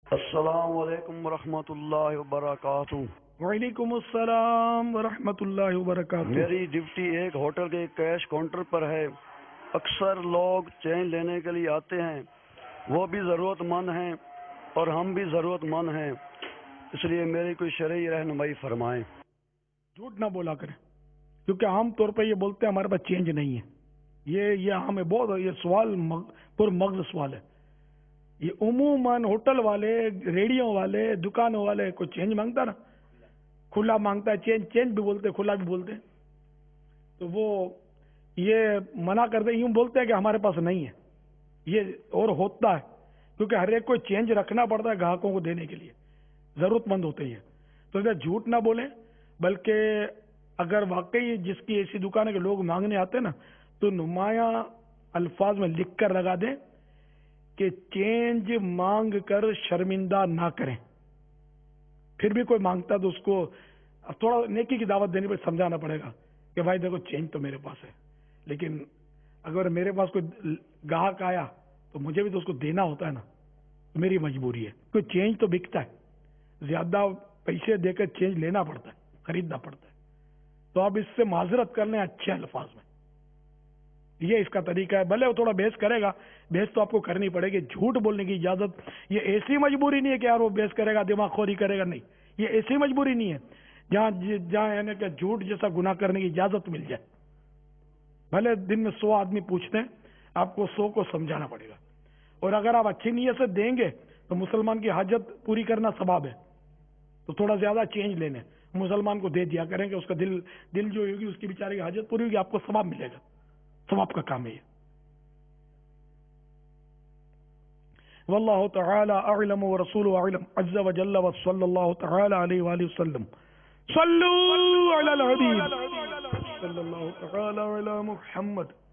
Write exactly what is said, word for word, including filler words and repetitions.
السلام علیکم ورحمۃ اللہ وبرکاتہ۔ وعلیکم السلام ورحمۃ اللہ وبرکاتہ۔ میری ڈیوٹی ایک ہوٹل کے کیش کاؤنٹر پر ہے۔ اکثر لوگ چین لینے کے لیے آتے ہیں، وہ بھی ضرورت مند ہیں اور ہم بھی ضرورت مند ہیں، اس لیے میری کوئی شرعی رہنمائی فرمائیں۔ جھوٹ نہ بولا کریں، کیونکہ عام طور پہ یہ بولتے ہیں ہمارے پاس چینج نہیں ہے۔ یہ یہ ہمیں بہت یہ سوال مغ, پر مغز سوال ہے۔ یہ عموماً ہوٹل والے، ریڑیوں والے، دکانوں والے کوئی چینج مانگتا نا، کھلا مانگتا ہے، چینج چینج بھی بولتے، کھلا بھی بولتے ہیں، تو وہ یہ منع کرتے، یوں بولتے ہیں کہ ہمارے پاس نہیں ہے۔ یہ اور ہوتا ہے کیونکہ ہر ایک کو چینج رکھنا پڑتا ہے گاہکوں کو دینے کے لیے، ضرورت مند ہوتے ہیں۔ تو اسے جھوٹ نہ بولیں، بلکہ اگر واقعی جس کی ایسی دکان ہے کہ لوگ مانگنے آتے ہیں نا، تو نمایاں الفاظ میں لکھ کر لگا دیں کہ چینج مانگ کر شرمندہ نہ کریں۔ پھر بھی کوئی مانگتا تو اس کو تھوڑا نیکی کی دعوت دینی پڑے، سمجھانا پڑے گا کہ بھائی دیکھو چینج تو میرے پاس ہے، لیکن اگر میرے پاس کوئی گاہک آیا تو مجھے بھی تو اس کو دینا ہوتا ہے نا، میری مجبوری ہے۔ کوئی چینج تو بکتا ہے، زیادہ پیسے دے کر چینج لینا پڑتا ہے، خریدنا پڑتا ہے، تو آپ اس سے معذرت کر لیں اچھے الفاظ میں۔ یہ اس کا طریقہ ہے۔ بھلے وہ تھوڑا بحث کرے گا، بحث تو آپ کو کرنی پڑے گی۔ جھوٹ بولنے کی اجازت یہ ایسی مجبوری نہیں ہے کہ یار وہ بحث کرے گا، دماغ خوری کرے گا، نہیں، یہ ایسی مجبوری نہیں ہے جہاں جہاں یعنی کہ جھوٹ جیسا گناہ کرنے کی اجازت مل جائے۔ بھلے دن میں سو آدمی پوچھتے ہیں، آپ کو سو کو سمجھانا پڑے گا، اور اگر آپ اچھی نیت سے دیں گے تو مسلمان کی حاجت پوری کرنا ثواب ہے، تو تھوڑا زیادہ چینج لینے مسلمان کو دے دیا کریں کہ اس کا دل دل جو ہوگی اس کی بیچارے کی حاجت پوری ہوگی، آپ کو ثواب ملے گا، ثواب کا کام ہے یہ۔ واللہ تعالی اعلم ورسولہ اعلم عز وجل وصلی اللہ تعالی علیہ وآلہ وسلم۔ صلو علی الحبیب صلی اللہ تعالی علی محمد۔